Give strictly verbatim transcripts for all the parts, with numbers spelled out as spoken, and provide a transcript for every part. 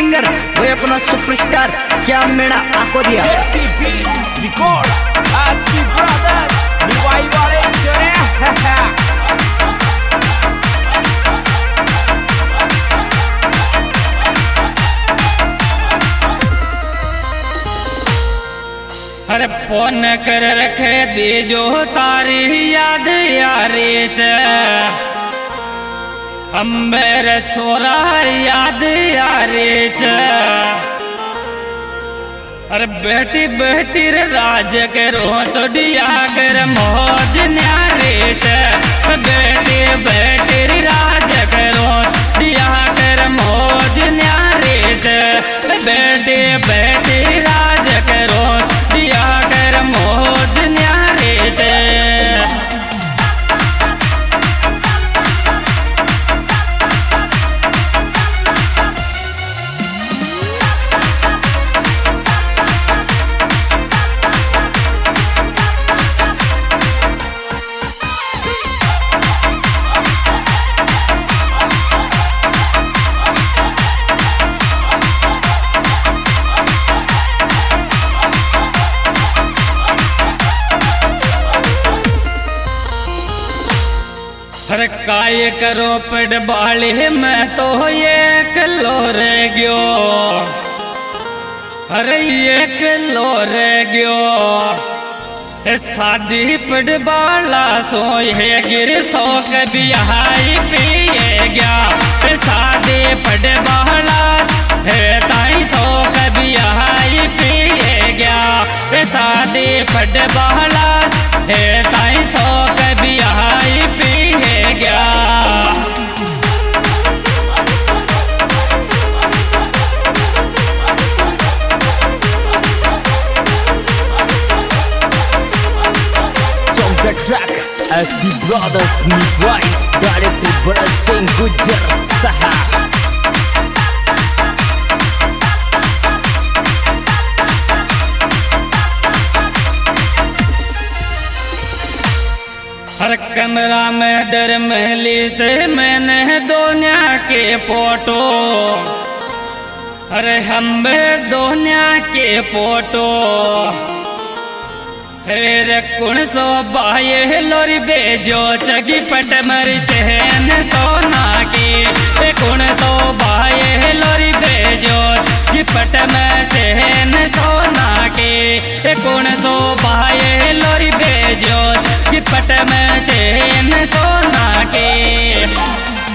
Singer वो अपना superstar Shyam Meena आको दिया अरे फोन कर रखे दी जो तारी याद यारे च हम मेरे छोरा याद यारे च अरे बेटी बेटी रे राज करो चोड़िया कर मौज न्यारे च बेटी बेटी रे राज करो चोड़िया कर मौज न्यारे च बेटी बेटी राज करो दिया कर मौज न्यारे चे अरे काय करो पड़ बाले मैं तो ये कलो रह गयो अरे ये कलो रह गयो शादी पड़ बाला सो ये गिर सो कभी हाई पिए गया शादी पड़ बाला है ताई सो कभी हाई पिए गया शादी पड़ बाला है ताई सो कभी हाई पिए गया track S B Brothers Meet Right Directed Bharat Singh Gujjar Saha हर कमरा में डर महली से मैंने दुनिया के फोटो अरे हम दुनिया के फोटो रे कुण सो बाये लोरी बेजो चगी पट मर चहन सोना की कुण सो बाये लोरी बेजो चगी पट मर चहन सोना की कुण सो बाये लोरी बेजो चगी पट मर चहन सोना की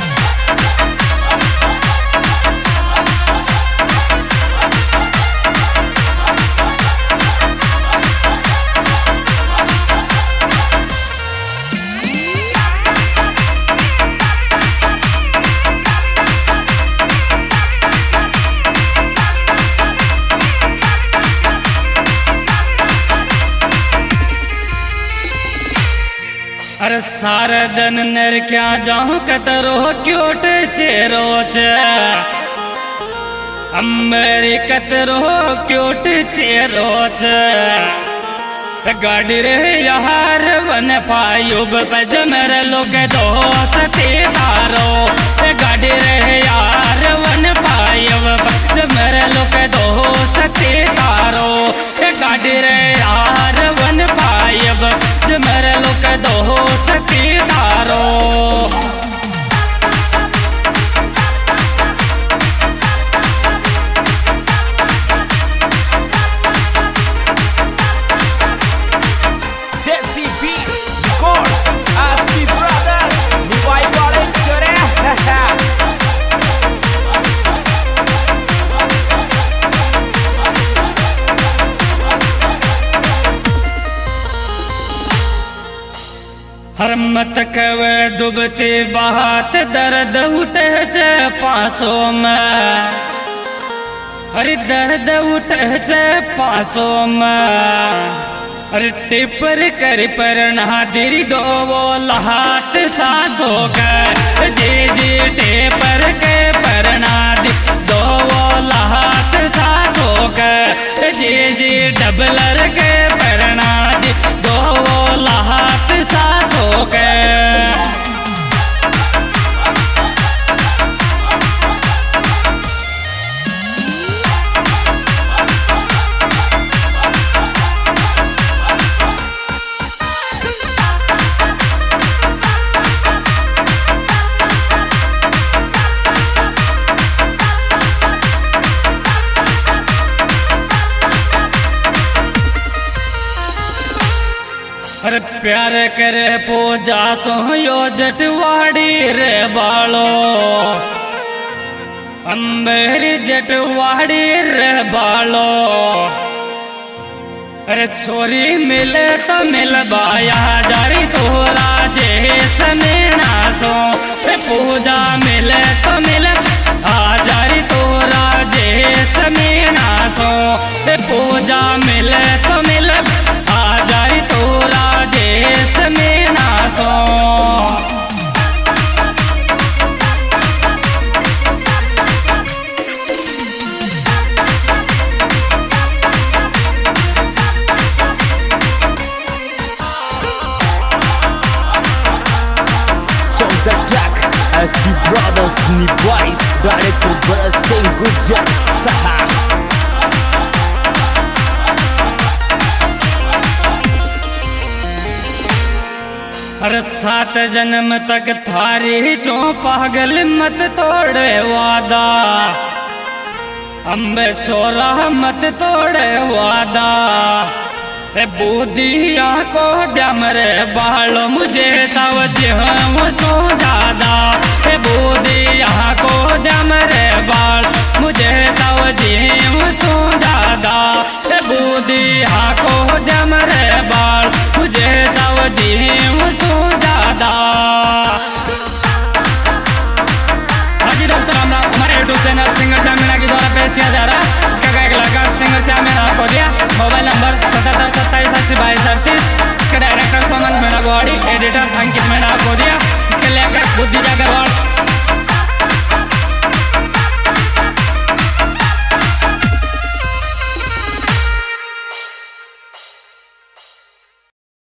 अरे सारे दिन नर क्या जाऊं कतरो क्यूट चेरो च मेरी कतरो क्यूट चेरो च गाड़ी रे यार वन पायुब पज मेरे लोग दोस्ती दारो गाड़ी रे यार वन पायुब पज मेरे लोग दोस्ती दारो गाड़ी रे यार वन पायुब पज मेरे लोग दोस्ती दारो हर मत कवे दुबती बात दर्द उठे चे पासों में हरि दर्द उठे चे पासों में अरे टिपर कर पर नादिरी दो वो लहात सासों के जी जी टिपर के पर नादि दो वो लहात सासों के जी जी डबलर के पर नादि दो वो लहात सासों के अरे प्यार करे पूजा सो यो जटवाड़ी रे बालो अंबेरी जटवाड़ी रे बालो अरे छोरी मिले तो मिल बाया जारी तोरा जे समेना सो पूजा मिले तो मिल आ जारी तोरा जे समेना सो पूजा मिले तो मिल आ जारी तोरा जे समेना सो S B Brothers Nibwai, director Bharat Singh Gujjar Saha. हर सात जन्म तक थारी चो पागल मत तोड़े वादा अम्बे छोरा मत तोड़े वादा बूदिया को डमरे बालो मुझे तव जिहम सो ज्यादा बूदिया को डमरे बाल मुझे तव जिहम सो ज्यादा बूदिया को डमरे बाल मुझे तव जिहम सो ज्यादा। हाजी दोस्तों, हमारे यूट्यूब चैनल सिंगर चामीना के द्वारा पेश किया जा रहा है। इसका एक लड़का सिंगर